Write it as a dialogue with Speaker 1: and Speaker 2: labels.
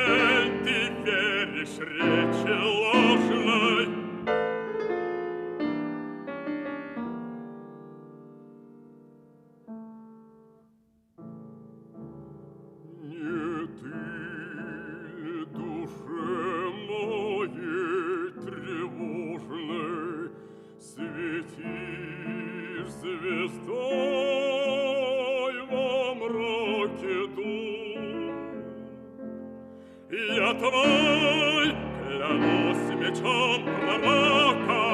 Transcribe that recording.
Speaker 1: Неужели ты веришь речи ложной? Не ты ли душе моей тревожной светишь звездой во мраке дум? Я твой, клянусь мечом пророка,